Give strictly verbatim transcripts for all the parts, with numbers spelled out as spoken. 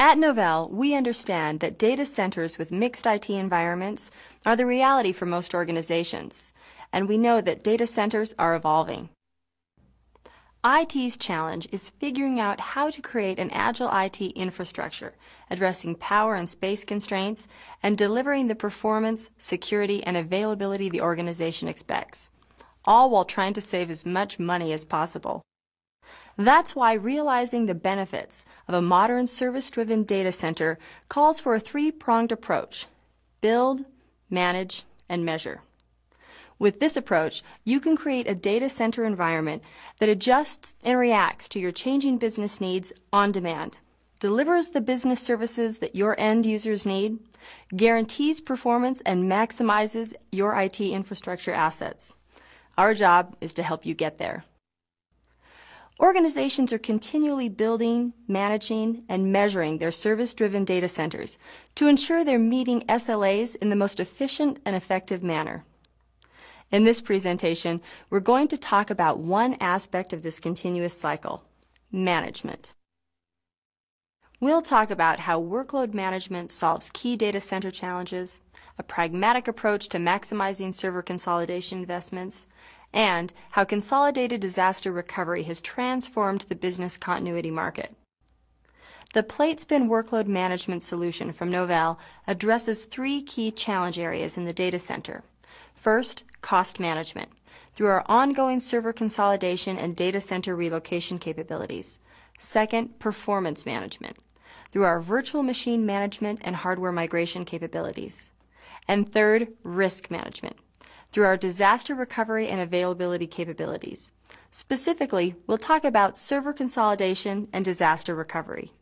At Novell, we understand that data centers with mixed I T environments are the reality for most organizations, and we know that data centers are evolving. I T's challenge is figuring out how to create an agile I T infrastructure, addressing power and space constraints, and delivering the performance, security, and availability the organization expects, all while trying to save as much money as possible. That's why realizing the benefits of a modern service-driven data center calls for a three-pronged approach: build, manage, and measure. With this approach, you can create a data center environment that adjusts and reacts to your changing business needs on demand, delivers the business services that your end users need, guarantees performance, and maximizes your I T infrastructure assets. Our job is to help you get there. Organizations are continually building, managing, and measuring their service-driven data centers to ensure they're meeting S L As in the most efficient and effective manner. In this presentation, we're going to talk about one aspect of this continuous cycle: management. We'll talk about how workload management solves key data center challenges, a pragmatic approach to maximizing server consolidation investments, and how consolidated disaster recovery has transformed the business continuity market. The PlateSpin workload management solution from Novell addresses three key challenge areas in the data center. First, cost management, through our ongoing server consolidation and data center relocation capabilities. Second, performance management, through our virtual machine management and hardware migration capabilities. And third, risk management, through our disaster recovery and availability capabilities. Specifically, we'll talk about server consolidation and disaster recovery.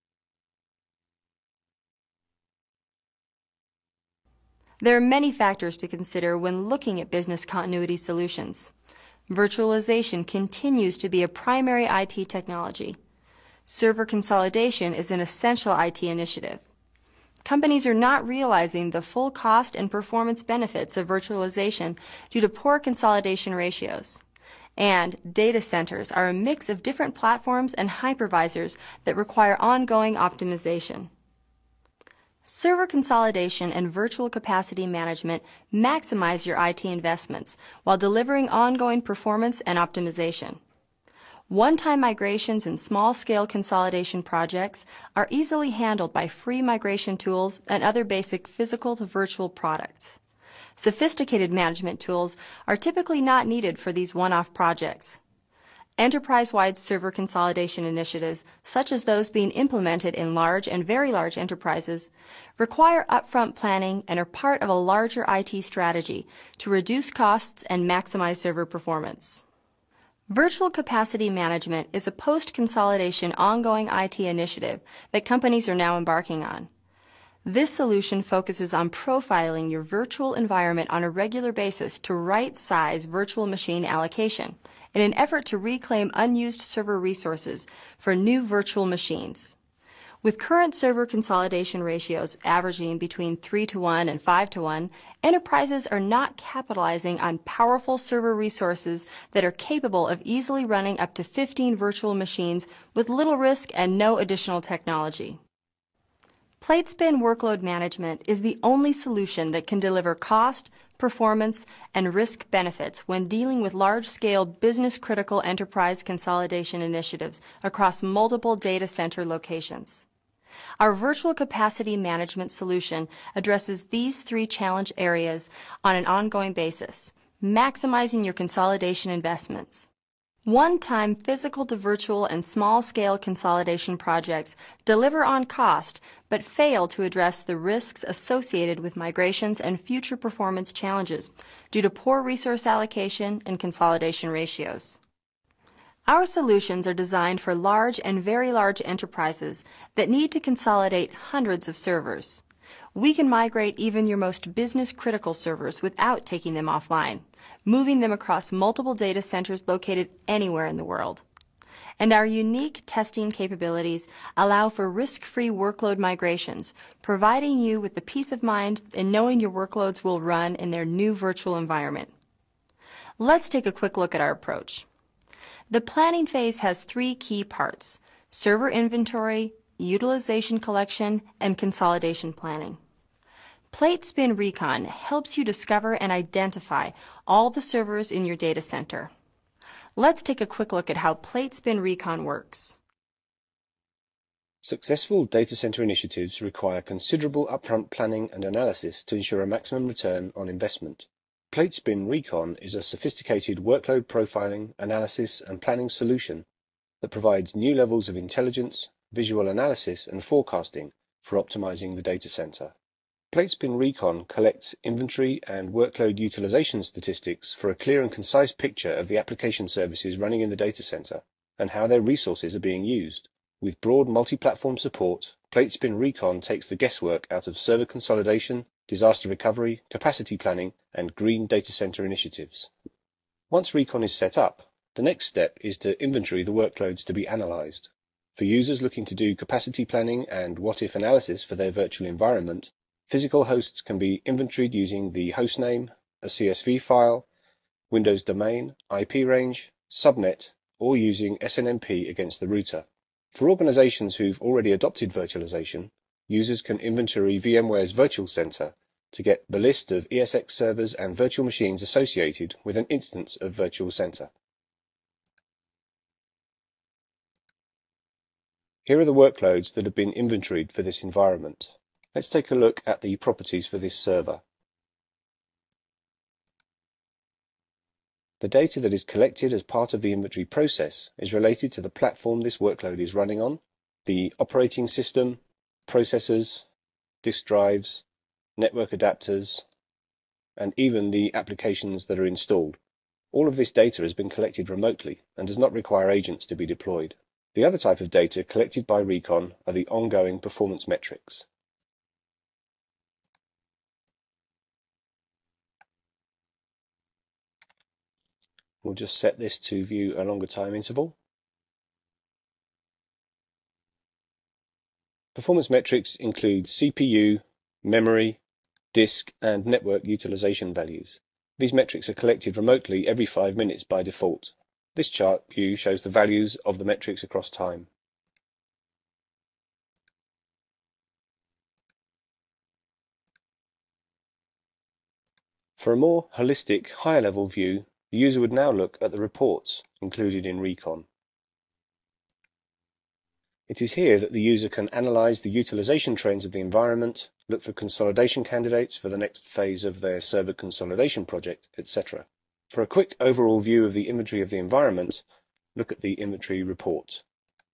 There are many factors to consider when looking at business continuity solutions. Virtualization continues to be a primary I T technology. Server consolidation is an essential I T initiative. Companies are not realizing the full cost and performance benefits of virtualization due to poor consolidation ratios. And data centers are a mix of different platforms and hypervisors that require ongoing optimization. Server consolidation and virtual capacity management maximize your I T investments while delivering ongoing performance and optimization. One-time migrations and small-scale consolidation projects are easily handled by free migration tools and other basic physical to virtual products. Sophisticated management tools are typically not needed for these one-off projects. Enterprise-wide server consolidation initiatives, such as those being implemented in large and very large enterprises, require upfront planning and are part of a larger I T strategy to reduce costs and maximize server performance. Virtual capacity management is a post-consolidation ongoing I T initiative that companies are now embarking on. This solution focuses on profiling your virtual environment on a regular basis to right-size virtual machine allocation in an effort to reclaim unused server resources for new virtual machines. With current server consolidation ratios averaging between three to one and five to one, enterprises are not capitalizing on powerful server resources that are capable of easily running up to fifteen virtual machines with little risk and no additional technology. PlateSpin workload management is the only solution that can deliver cost, performance, and risk benefits when dealing with large-scale business-critical enterprise consolidation initiatives across multiple data center locations. Our virtual capacity management solution addresses these three challenge areas on an ongoing basis, maximizing your consolidation investments. One-time physical to virtual and small-scale consolidation projects deliver on cost but fail to address the risks associated with migrations and future performance challenges due to poor resource allocation and consolidation ratios. Our solutions are designed for large and very large enterprises that need to consolidate hundreds of servers. We can migrate even your most business-critical servers without taking them offline, moving them across multiple data centers located anywhere in the world. And our unique testing capabilities allow for risk-free workload migrations, providing you with the peace of mind in knowing your workloads will run in their new virtual environment. Let's take a quick look at our approach. The planning phase has three key parts: server inventory, utilization collection, and consolidation planning. PlateSpin Recon helps you discover and identify all the servers in your data center. Let's take a quick look at how PlateSpin Recon works. Successful data center initiatives require considerable upfront planning and analysis to ensure a maximum return on investment. PlateSpin Recon is a sophisticated workload profiling, analysis, and planning solution that provides new levels of intelligence, visual analysis, and forecasting for optimizing the data center. PlateSpin Recon collects inventory and workload utilization statistics for a clear and concise picture of the application services running in the data center and how their resources are being used. With broad multi-platform support, PlateSpin Recon takes the guesswork out of server consolidation, disaster recovery, capacity planning, and green data center initiatives. Once Recon is set up, the next step is to inventory the workloads to be analyzed. For users looking to do capacity planning and what-if analysis for their virtual environment, physical hosts can be inventoried using the hostname, a C S V file, Windows domain, I P range, subnet, or using S N M P against the router. For organizations who've already adopted virtualization, users can inventory VMware's Virtual Center to get the list of E S X servers and virtual machines associated with an instance of Virtual Center. Here are the workloads that have been inventoried for this environment. Let's take a look at the properties for this server. The data that is collected as part of the inventory process is related to the platform this workload is running on, the operating system, processors, disk drives, network adapters, and even the applications that are installed. All of this data has been collected remotely and does not require agents to be deployed. The other type of data collected by Recon are the ongoing performance metrics. We'll just set this to view a longer time interval. Performance metrics include C P U, memory, disk, and network utilization values. These metrics are collected remotely every five minutes by default. This chart view shows the values of the metrics across time. For a more holistic, higher-level view, the user would now look at the reports included in Recon. It is here that the user can analyze the utilization trends of the environment, look for consolidation candidates for the next phase of their server consolidation project, et cetera. For a quick overall view of the inventory of the environment, look at the inventory report.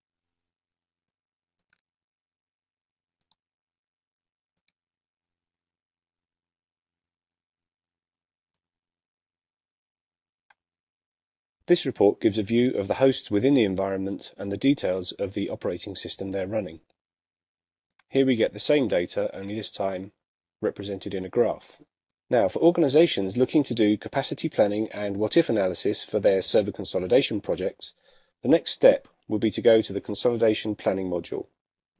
This report gives a view of the hosts within the environment and the details of the operating system they're running. Here we get the same data, only this time represented in a graph. Now, for organizations looking to do capacity planning and what-if analysis for their server consolidation projects, the next step will be to go to the consolidation planning module.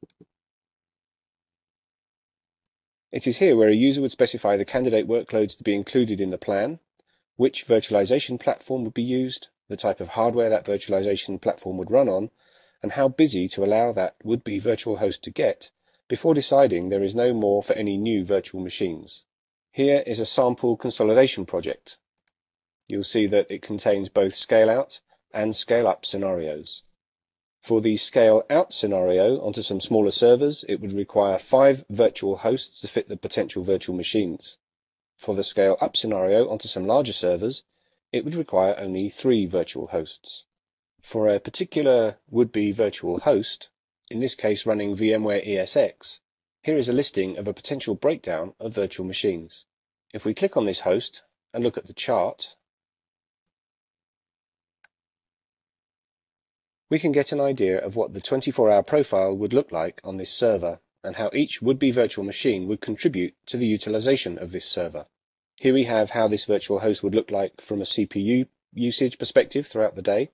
It is here where a user would specify the candidate workloads to be included in the plan, which virtualization platform would be used, the type of hardware that virtualization platform would run on, and how busy to allow that would-be virtual host to get before deciding there is no more for any new virtual machines. Here is a sample consolidation project. You'll see that it contains both scale-out and scale-up scenarios. For the scale-out scenario onto some smaller servers, it would require five virtual hosts to fit the potential virtual machines. For the scale-up scenario onto some larger servers, it would require only three virtual hosts. For a particular would-be virtual host, in this case running VMware E S X, here is a listing of a potential breakdown of virtual machines. If we click on this host and look at the chart, we can get an idea of what the twenty-four hour profile would look like on this server and how each would-be virtual machine would contribute to the utilization of this server. Here we have how this virtual host would look like from a C P U usage perspective throughout the day.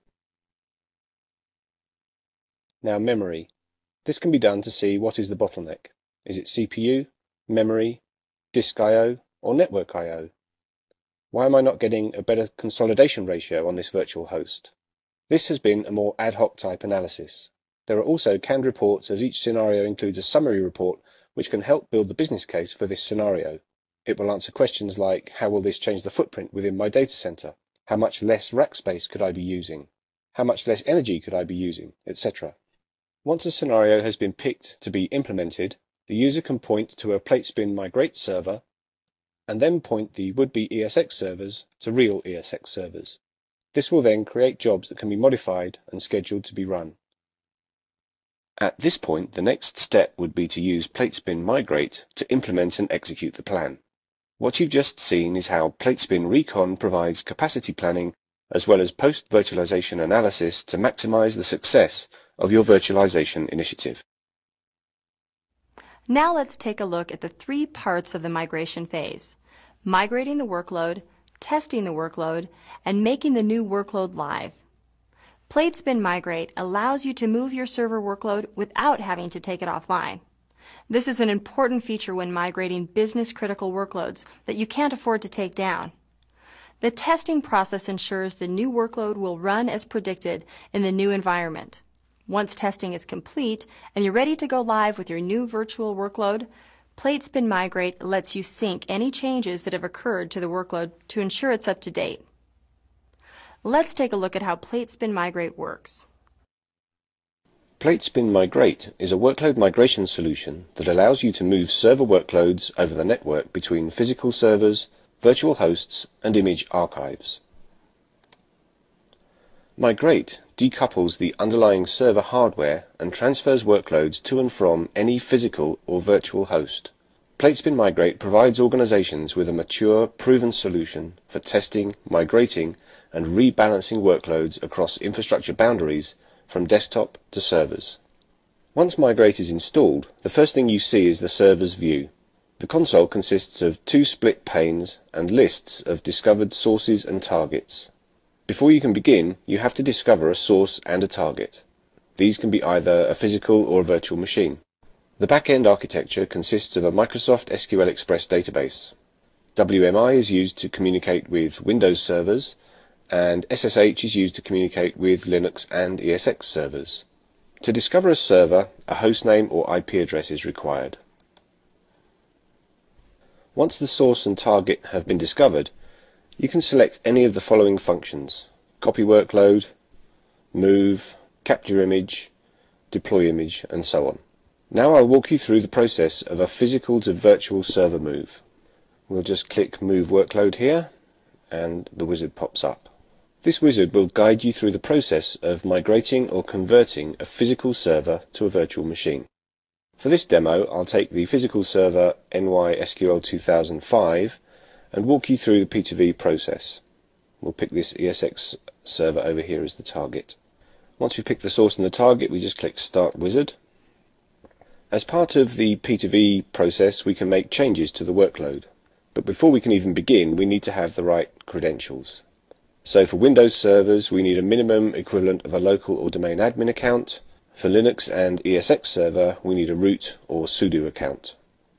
Now, memory. This can be done to see what is the bottleneck. Is it C P U, memory, disk I O, or network I O? Why am I not getting a better consolidation ratio on this virtual host? This has been a more ad hoc type analysis. There are also canned reports, as each scenario includes a summary report which can help build the business case for this scenario. It will answer questions like, how will this change the footprint within my data center? How much less rack space could I be using? How much less energy could I be using, et cetera. Once a scenario has been picked to be implemented, the user can point to a Platespin Migrate server and then point the would-be E S X servers to real E S X servers. This will then create jobs that can be modified and scheduled to be run. At this point, the next step would be to use Platespin Migrate to implement and execute the plan. What you've just seen is how Platespin Recon provides capacity planning as well as post-virtualization analysis to maximize the success of your virtualization initiative. Now let's take a look at the three parts of the migration phase: migrating the workload, testing the workload, and making the new workload live. Platespin Migrate allows you to move your server workload without having to take it offline. This is an important feature when migrating business-critical workloads that you can't afford to take down. The testing process ensures the new workload will run as predicted in the new environment. Once testing is complete and you're ready to go live with your new virtual workload, Platespin Migrate lets you sync any changes that have occurred to the workload to ensure it's up to date. Let's take a look at how Platespin Migrate works. Platespin Migrate is a workload migration solution that allows you to move server workloads over the network between physical servers, virtual hosts, and image archives. Migrate decouples the underlying server hardware and transfers workloads to and from any physical or virtual host. Platespin Migrate provides organizations with a mature, proven solution for testing, migrating, and rebalancing workloads across infrastructure boundaries from desktop to servers. Once Migrate is installed, the first thing you see is the server's view. The console consists of two split panes and lists of discovered sources and targets. Before you can begin, you have to discover a source and a target. These can be either a physical or a virtual machine. The back-end architecture consists of a Microsoft S Q L Express database. W M I is used to communicate with Windows servers, and S S H is used to communicate with Linux and E S X servers. To discover a server, a hostname or I P address is required. Once the source and target have been discovered, you can select any of the following functions: copy workload, move, capture image, deploy image, and so on. Now I'll walk you through the process of a physical to virtual server move. We'll just click Move Workload here, and the wizard pops up. This wizard will guide you through the process of migrating or converting a physical server to a virtual machine. For this demo, I'll take the physical server N Y S Q L two thousand five and walk you through the P two V process. We'll pick this E S X server over here as the target. Once we've picked the source and the target, we just click Start Wizard. As part of the P two V process, we can make changes to the workload. But before we can even begin, we need to have the right credentials. So for Windows servers, we need a minimum equivalent of a local or domain admin account. For Linux and E S X server, we need a root or sudo account.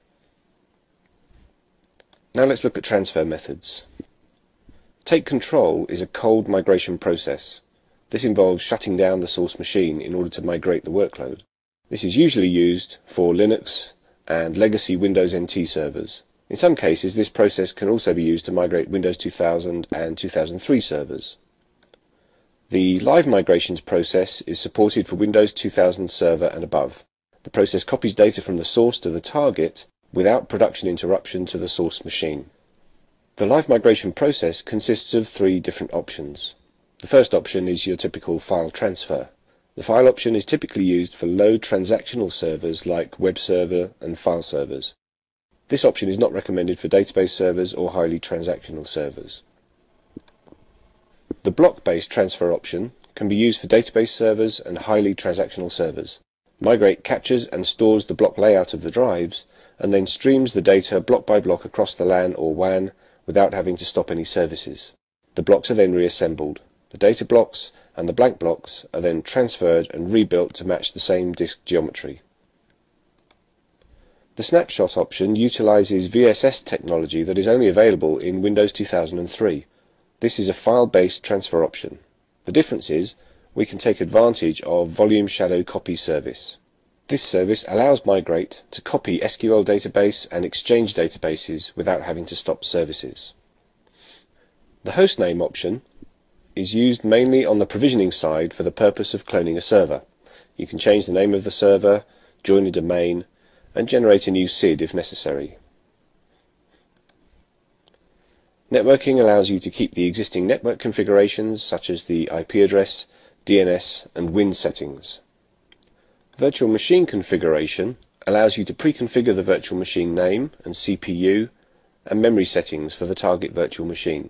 Now let's look at transfer methods. Take control is a cold migration process. This involves shutting down the source machine in order to migrate the workload. This is usually used for Linux and legacy Windows N T servers. In some cases, this process can also be used to migrate Windows two thousand and two thousand three servers. The live migrations process is supported for Windows two thousand server and above. The process copies data from the source to the target without production interruption to the source machine. The live migration process consists of three different options. The first option is your typical file transfer. The file option is typically used for low transactional servers like web server and file servers. This option is not recommended for database servers or highly transactional servers. The block-based transfer option can be used for database servers and highly transactional servers. Migrate captures and stores the block layout of the drives and then streams the data block by block across the LAN or W A N without having to stop any services. The blocks are then reassembled. The data blocks and the blank blocks are then transferred and rebuilt to match the same disk geometry. The snapshot option utilizes V S S technology that is only available in Windows two thousand three. This is a file-based transfer option. The difference is, we can take advantage of Volume Shadow Copy service. This service allows Migrate to copy S Q L database and Exchange databases without having to stop services. The hostname option is used mainly on the provisioning side for the purpose of cloning a server. You can change the name of the server, join a domain, and generate a new S I D if necessary. Networking allows you to keep the existing network configurations such as the I P address, D N S, and W I N settings. Virtual machine configuration allows you to pre-configure the virtual machine name and C P U and memory settings for the target virtual machine.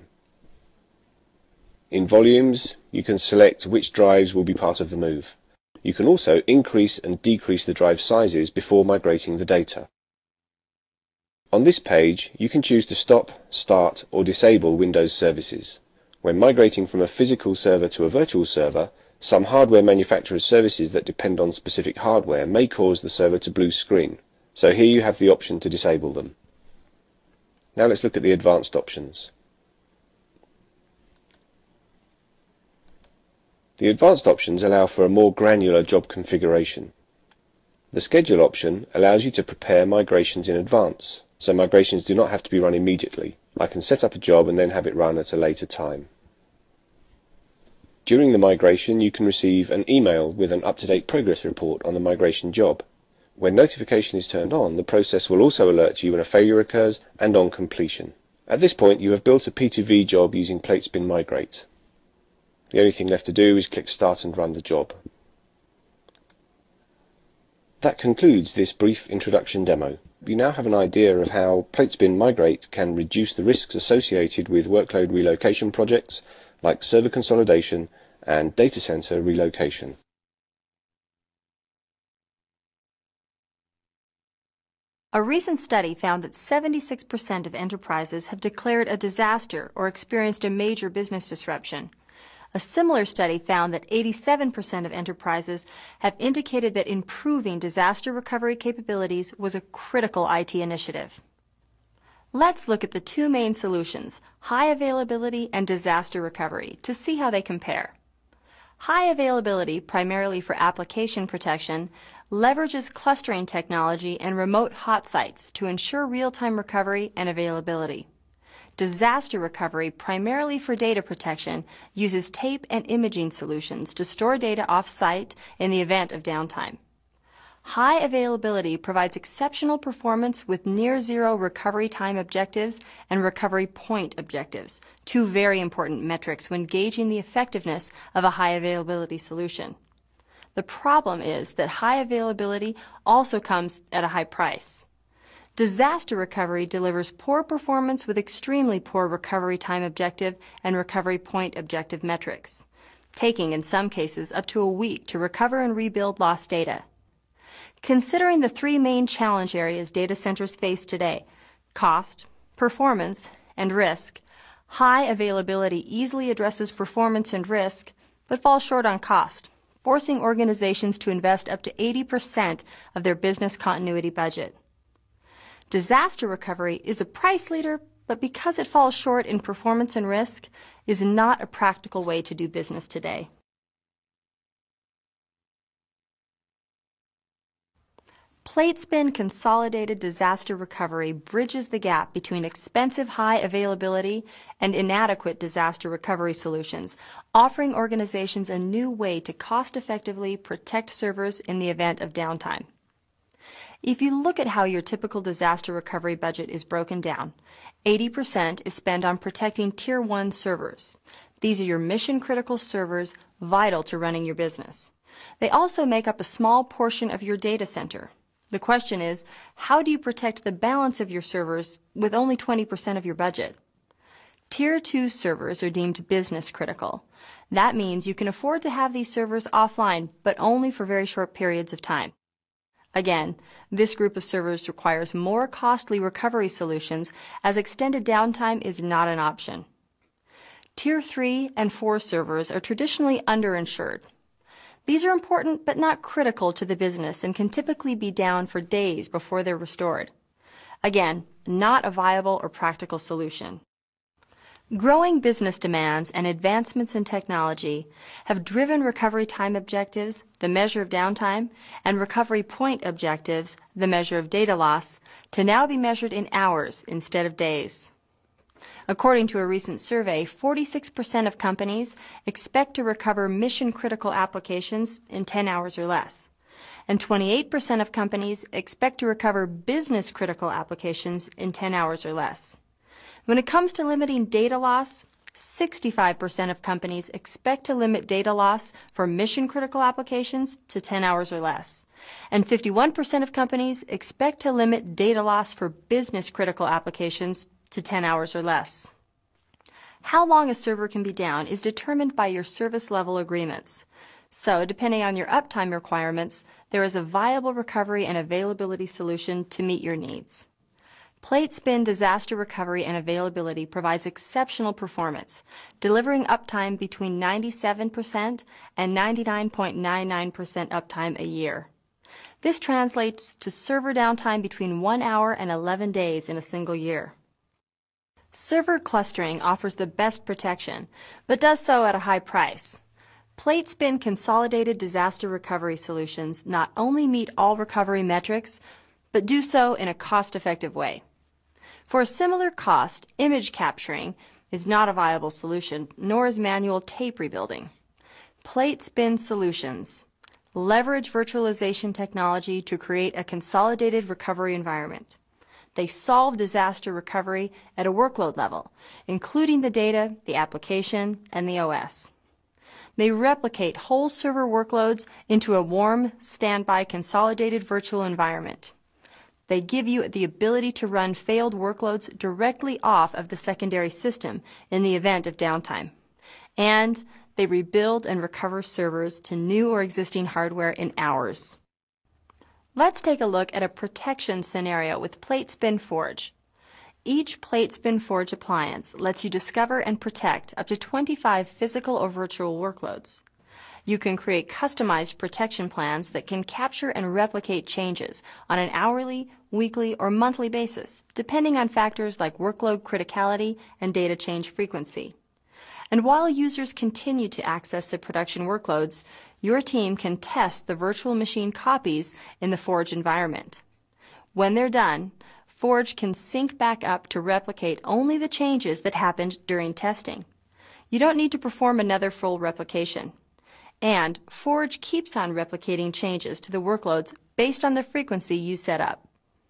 In volumes, you can select which drives will be part of the move. You can also increase and decrease the drive sizes before migrating the data. On this page, you can choose to stop, start, or disable Windows services. When migrating from a physical server to a virtual server, some hardware manufacturers' services that depend on specific hardware may cause the server to blue screen, so here you have the option to disable them. Now let's look at the advanced options. The advanced options allow for a more granular job configuration. The schedule option allows you to prepare migrations in advance, so migrations do not have to be run immediately. I can set up a job and then have it run at a later time. During the migration, you can receive an email with an up-to-date progress report on the migration job. When notification is turned on, the process will also alert you when a failure occurs and on completion. At this point, you have built a P two V job using Platespin Migrate. The only thing left to do is click Start and run the job. That concludes this brief introduction demo. You now have an idea of how Platespin Migrate can reduce the risks associated with workload relocation projects like server consolidation and data center relocation. A recent study found that seventy-six percent of enterprises have declared a disaster or experienced a major business disruption. A similar study found that eighty-seven percent of enterprises have indicated that improving disaster recovery capabilities was a critical I T initiative. Let's look at the two main solutions, high availability and disaster recovery, to see how they compare. High availability, primarily for application protection, leverages clustering technology and remote hot sites to ensure real-time recovery and availability. Disaster recovery, primarily for data protection, uses tape and imaging solutions to store data off-site in the event of downtime. High availability provides exceptional performance with near-zero recovery time objectives and recovery point objectives, two very important metrics when gauging the effectiveness of a high availability solution. The problem is that high availability also comes at a high price. Disaster recovery delivers poor performance with extremely poor recovery time objective and recovery point objective metrics, taking in some cases up to a week to recover and rebuild lost data. Considering the three main challenge areas data centers face today, cost, performance, and risk, high availability easily addresses performance and risk, but falls short on cost, forcing organizations to invest up to eighty percent of their business continuity budget. Disaster recovery is a price leader, but because it falls short in performance and risk, is not a practical way to do business today. Platespin Consolidated Disaster Recovery bridges the gap between expensive high availability and inadequate disaster recovery solutions, offering organizations a new way to cost-effectively protect servers in the event of downtime. If you look at how your typical disaster recovery budget is broken down, eighty percent is spent on protecting Tier one servers. These are your mission-critical servers vital to running your business. They also make up a small portion of your data center. The question is, how do you protect the balance of your servers with only twenty percent of your budget? Tier two servers are deemed business critical. That means you can afford to have these servers offline, but only for very short periods of time. Again, this group of servers requires more costly recovery solutions as extended downtime is not an option. Tier three and four servers are traditionally underinsured. These are important but not critical to the business and can typically be down for days before they're restored. Again, not a viable or practical solution. Growing business demands and advancements in technology have driven recovery time objectives, the measure of downtime, and recovery point objectives, the measure of data loss, to now be measured in hours instead of days. According to a recent survey, forty-six percent of companies expect to recover mission-critical applications in ten hours or less, and twenty-eight percent of companies expect to recover business-critical applications in ten hours or less. When it comes to limiting data loss, sixty-five percent of companies expect to limit data loss for mission-critical applications to ten hours or less, and fifty-one percent of companies expect to limit data loss for business-critical applications to ten hours or less. How long a server can be down is determined by your service level agreements. So, depending on your uptime requirements, there is a viable recovery and availability solution to meet your needs. PlateSpin Disaster Recovery and Availability provides exceptional performance, delivering uptime between ninety-seven percent and ninety-nine point nine nine percent uptime a year. This translates to server downtime between one hour and eleven days in a single year. Server clustering offers the best protection, but does so at a high price. PlateSpin Consolidated Disaster Recovery Solutions not only meet all recovery metrics, but do so in a cost-effective way. For a similar cost, image capturing is not a viable solution, nor is manual tape rebuilding. PlateSpin Solutions leverage virtualization technology to create a consolidated recovery environment. They solve disaster recovery at a workload level, including the data, the application, and the O S. They replicate whole server workloads into a warm, standby, consolidated virtual environment. They give you the ability to run failed workloads directly off of the secondary system in the event of downtime. And they rebuild and recover servers to new or existing hardware in hours. Let's take a look at a protection scenario with PlateSpin Forge. Each PlateSpin Forge appliance lets you discover and protect up to twenty-five physical or virtual workloads. You can create customized protection plans that can capture and replicate changes on an hourly, weekly, or monthly basis, depending on factors like workload criticality and data change frequency. And while users continue to access the production workloads, your team can test the virtual machine copies in the Forge environment. When they're done, Forge can sync back up to replicate only the changes that happened during testing. You don't need to perform another full replication. And Forge keeps on replicating changes to the workloads based on the frequency you set up.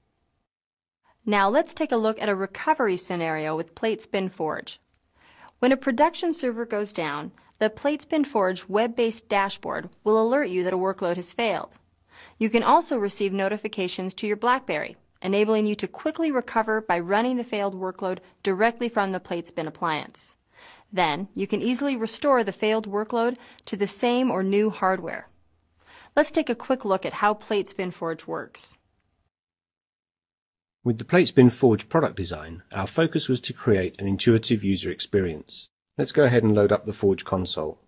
Now let's take a look at a recovery scenario with PlateSpin Forge. When a production server goes down, the PlateSpin Forge web-based dashboard will alert you that a workload has failed. You can also receive notifications to your BlackBerry, enabling you to quickly recover by running the failed workload directly from the PlateSpin appliance. Then, you can easily restore the failed workload to the same or new hardware. Let's take a quick look at how PlateSpin Forge works. With the PlateSpin Forge product design, our focus was to create an intuitive user experience. Let's go ahead and load up the Forge console.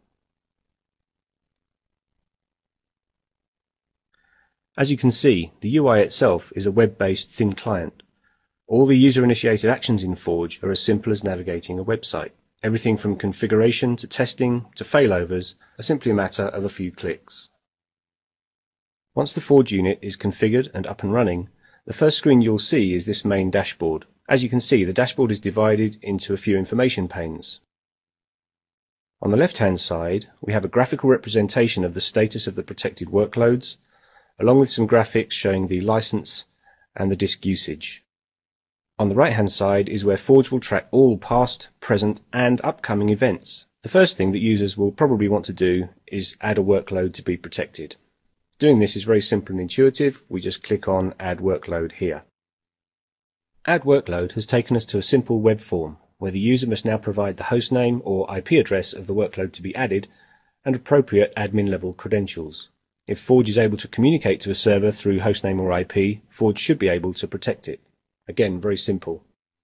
As you can see, the U I itself is a web-based thin client. All the user-initiated actions in Forge are as simple as navigating a website. Everything from configuration to testing to failovers are simply a matter of a few clicks. Once the Forge unit is configured and up and running, the first screen you'll see is this main dashboard. As you can see, the dashboard is divided into a few information panes. On the left-hand side, we have a graphical representation of the status of the protected workloads, along with some graphics showing the license and the disk usage. On the right-hand side is where Forge will track all past, present, and upcoming events. The first thing that users will probably want to do is add a workload to be protected. Doing this is very simple and intuitive. We just click on Add Workload here. Add Workload has taken us to a simple web form where the user must now provide the hostname or I P address of the workload to be added and appropriate admin level credentials. If Forge is able to communicate to a server through hostname or I P, Forge should be able to protect it. Again, very simple.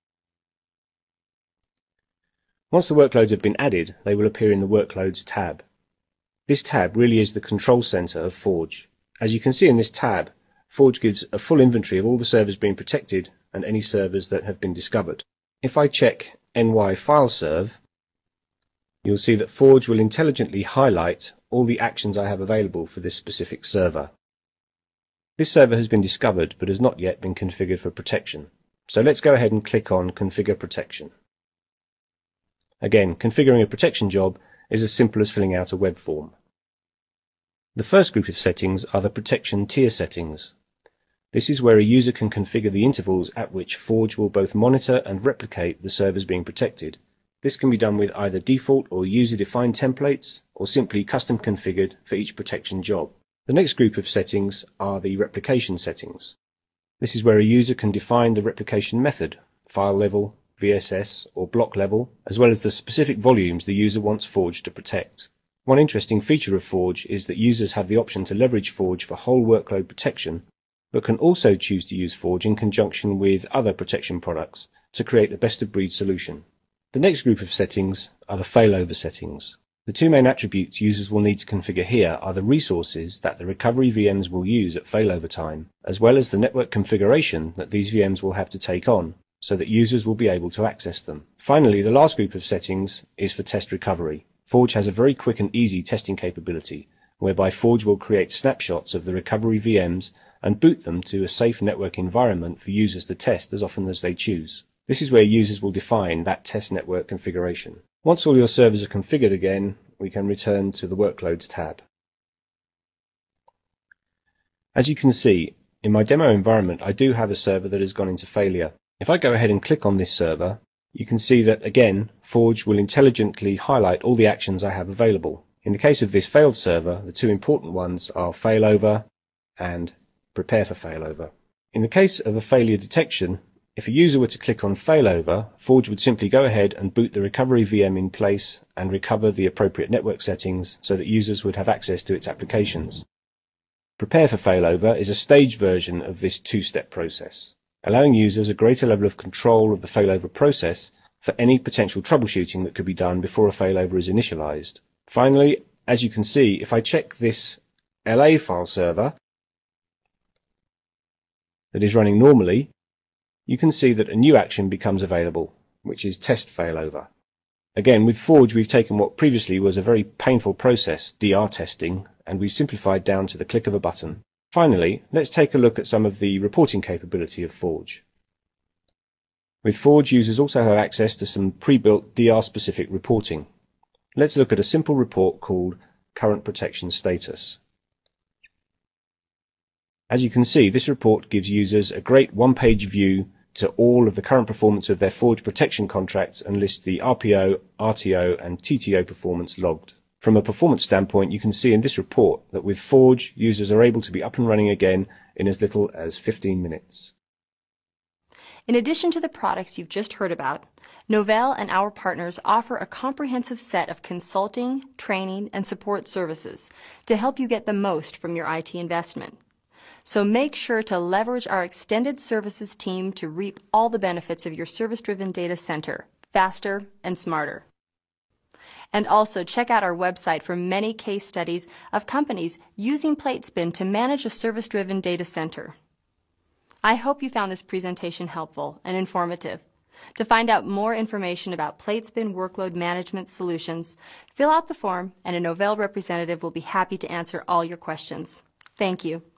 Once the workloads have been added, they will appear in the Workloads tab. This tab really is the control center of Forge. As you can see in this tab, Forge gives a full inventory of all the servers being protected and any servers that have been discovered. If I check nyfileserve, you'll see that Forge will intelligently highlight all the actions I have available for this specific server. This server has been discovered but has not yet been configured for protection. So let's go ahead and click on Configure Protection. Again, configuring a protection job is as simple as filling out a web form. The first group of settings are the protection tier settings. This is where a user can configure the intervals at which Forge will both monitor and replicate the servers being protected. This can be done with either default or user-defined templates, or simply custom configured for each protection job. The next group of settings are the replication settings. This is where a user can define the replication method, file level, V S S, or block level, as well as the specific volumes the user wants Forge to protect. One interesting feature of Forge is that users have the option to leverage Forge for whole workload protection, but can also choose to use Forge in conjunction with other protection products to create a best-of-breed solution. The next group of settings are the failover settings. The two main attributes users will need to configure here are the resources that the recovery V Ms will use at failover time, as well as the network configuration that these V Ms will have to take on, so that users will be able to access them. Finally, the last group of settings is for test recovery. Forge has a very quick and easy testing capability, whereby Forge will create snapshots of the recovery V Ms and boot them to a safe network environment for users to test as often as they choose. This is where users will define that test network configuration. Once all your servers are configured again, we can return to the Workloads tab. As you can see, in my demo environment I do have a server that has gone into failure. If I go ahead and click on this server, you can see that again Forge will intelligently highlight all the actions I have available. In the case of this failed server, the two important ones are failover and prepare for failover. In the case of a failure detection, if a user were to click on failover, Forge would simply go ahead and boot the recovery V M in place and recover the appropriate network settings so that users would have access to its applications. Prepare for failover is a staged version of this two-step process, allowing users a greater level of control of the failover process for any potential troubleshooting that could be done before a failover is initialized. Finally, as you can see, if I check this L A file server that is running normally, you can see that a new action becomes available, which is test failover. Again, with Forge we've taken what previously was a very painful process, D R testing, and we've simplified down to the click of a button. Finally, let's take a look at some of the reporting capability of Forge. With Forge, users also have access to some pre-built D R-specific reporting. Let's look at a simple report called Current Protection Status. As you can see, this report gives users a great one-page view to all of the current performance of their Forge protection contracts and lists the R P O, R T O and T T O performance logged. From a performance standpoint, you can see in this report that with Forge, users are able to be up and running again in as little as fifteen minutes. In addition to the products you've just heard about, Novell and our partners offer a comprehensive set of consulting, training, and support services to help you get the most from your I T investment. So make sure to leverage our extended services team to reap all the benefits of your service-driven data center, faster and smarter. And also check out our website for many case studies of companies using Platespin to manage a service-driven data center. I hope you found this presentation helpful and informative. To find out more information about Platespin workload management solutions, fill out the form and a Novell representative will be happy to answer all your questions. Thank you.